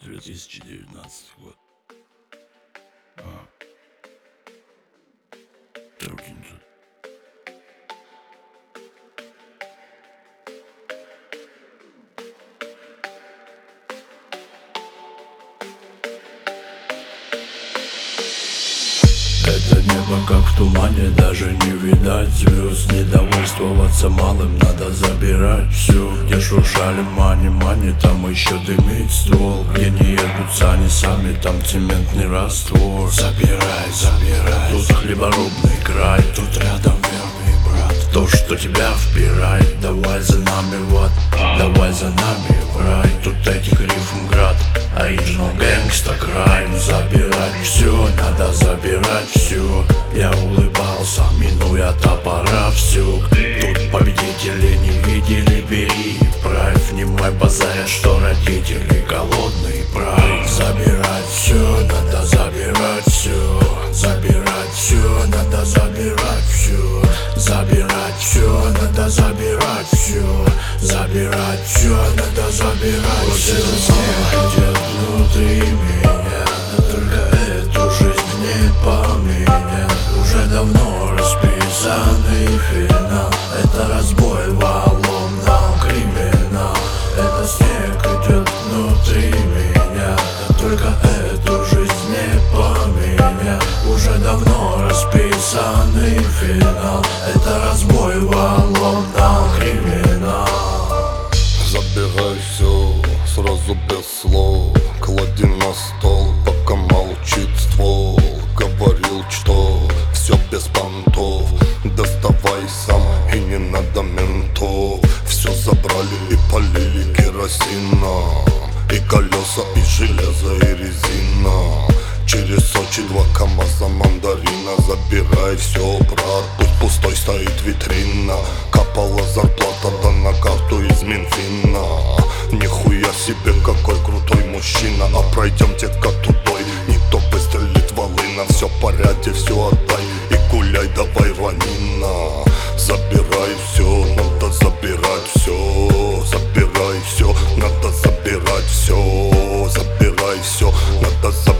2019 год. Руки не тут. Это небо как в тумане, даже не видать звезд. Недовольствоваться малым, надо забирать все. Где шуршали мани, там еще дымит ствол. Где не едут сани сами, там цементный раствор. Забирай, тут хлеборубный край, тут рядом верный брат. То, что тебя впирает, давай за нами в ад, давай за нами в рай. Тут этих рифм град, оригинал гэнгста край. Забирать все, надо забирать все. Я улыбался, минуя топора всюк. Тут победители не видели, бери правь. Внимай, базарят, что родители голодный прайд. Забирать все, надо забирать все. Забирать все, надо забирать все. Забирать все, надо забирать все. Забирать все, надо забирать все. Вот этот снег идет внутри меня, но только эту жизнь не поменять. Уже давно расписанный финал. Это разбой валом, нам криминал. Это снег идет внутри меня, но только эту жизнь не поменять. Уже давно расписанный финал. Это разбой валом, нам криминал. Забирай все, сразу без слов. Клади на стол, пока молчит ствол. Говорил, что все без понтов. Доставай сам, и не надо ментов. Все забрали и полили керосином. И колеса, и железо, и резина. Через Сочи 2 КамАЗа мандарина. Забирай все, брат, пусть пустой стоит витрина. Капала зарплата, да на карту из Минфина. Нихуя себе, какой крутой мужчина. А пройдемте-ка тудой, никто выстрелит волына. Все в порядке, все отдай и гуляй, давай ранина. Забирай все, надо забирать все. Забирай все, надо забирать все. Забирай все, надо забирать.